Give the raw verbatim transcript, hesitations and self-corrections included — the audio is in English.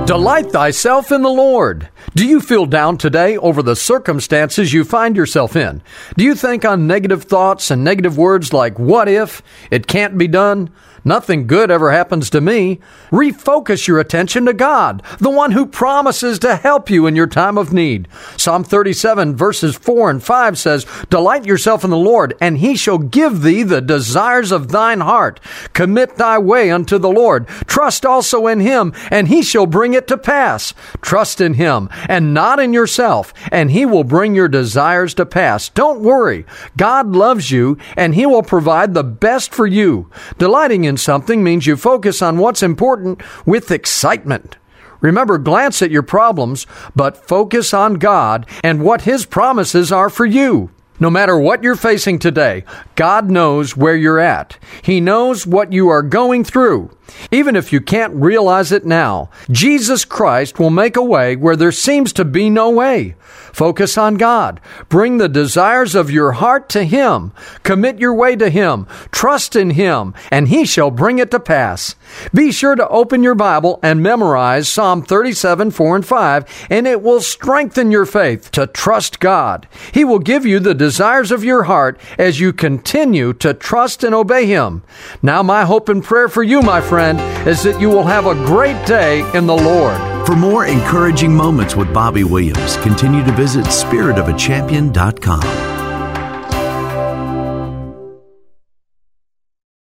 Delight thyself in the Lord. Do you feel down today over the circumstances you find yourself in? Do you think on negative thoughts and negative words like, what if? It can't be done? Nothing good ever happens to me. Refocus your attention to God, the one who promises to help you in your time of need. Psalm thirty-seven verses four and five says, Delight yourself in the Lord, and he shall give thee the desires of thine heart. Commit thy way unto the Lord. Trust also in him, and he shall bring it to pass. Trust in him, and not in yourself, and he will bring your desires to pass. Don't worry. God loves you, and he will provide the best for you. Delighting in something means you focus on what's important with excitement. Remember, glance at your problems, but focus on God and what his promises are for you. No matter what you're facing today, God knows where you're at. He knows what you are going through. Even if you can't realize it now, Jesus Christ will make a way where there seems to be no way. Focus on God. Bring the desires of your heart to him. Commit your way to him. Trust in him, and he shall bring it to pass. Be sure to open your Bible and memorize Psalm thirty-seven, four and five, and it will strengthen your faith to trust God. He will give you the desires of your heart as you continue to trust and obey him. Now, my hope and prayer for you, my friend, is that you will have a great day in the Lord. For more encouraging moments with Bobby Williams, continue to visit spirit of a champion dot com.